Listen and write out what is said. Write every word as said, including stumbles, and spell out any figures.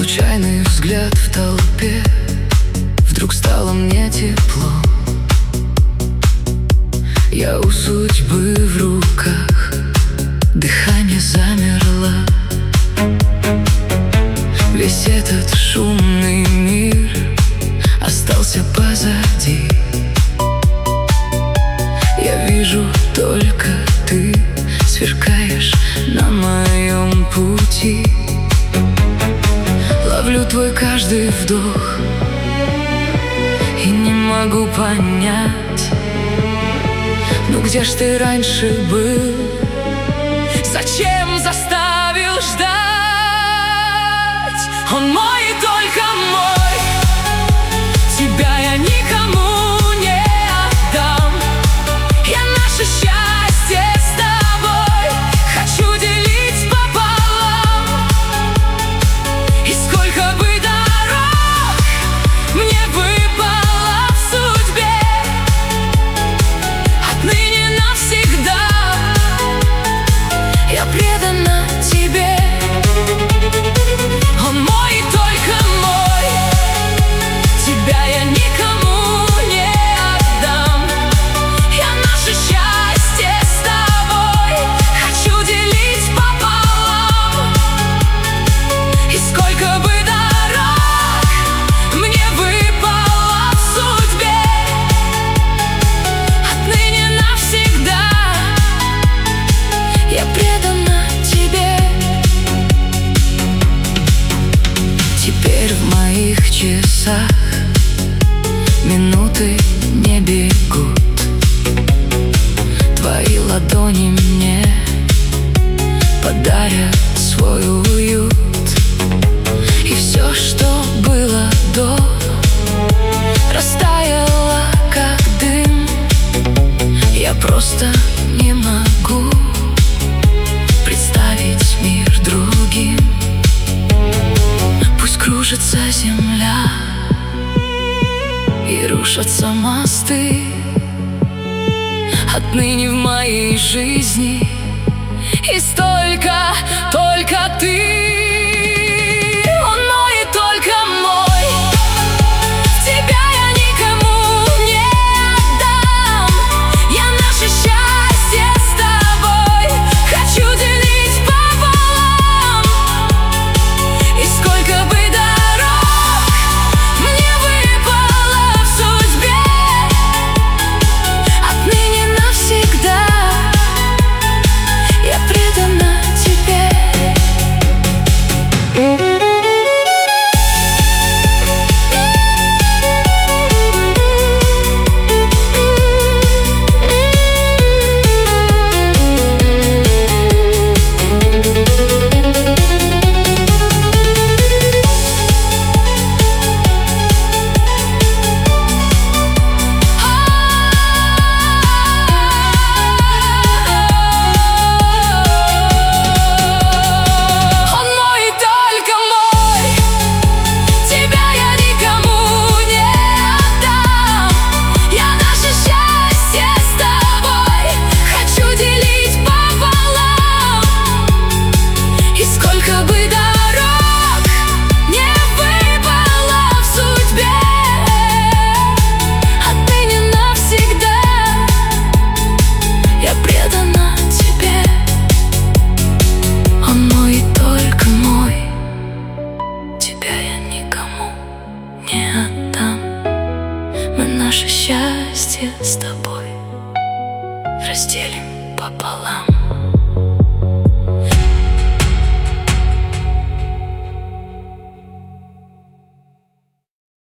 Случайный взгляд в толпе, вдруг стало мне тепло. Я у судьбы в руках, дыхание замерло. Весь этот шумный мир остался позади. Я вижу только ты, сверкаешь на моем пути. Ловлю твой каждый вдох и не могу понять, ну где ж ты раньше был? Зачем заставил ждать? Он мой и только мой, тебя я никому не отдам. Я наше счастье с тобой хочу делить пополам. И сколько бы дорог мне выпало в судьбе, отныне навсегда я предана тебе. Он мой и только мой, тебя я никому не отдам. Я наше счастье с тобой хочу делить пополам. И сколько бы дорог мне выпало в судьбе, отныне навсегда я предана тебе. Теперь в моих часах минуты не бегут. Твои ладони мне подарят свой уют. И все, что было до, растаяло как дым. Я просто не могу представить мир другим. Пусть кружится земля и рушатся мосты, отныне в моей жизни есть только, только ты. Он мой и только мой, тебя я никому не отдам. Я наше счастье с тобой хочу делить пополам. И сколько бы дорог мне выпало в судьбе, отныне навсегда я предана тебе. Наше счастье с тобой разделим пополам.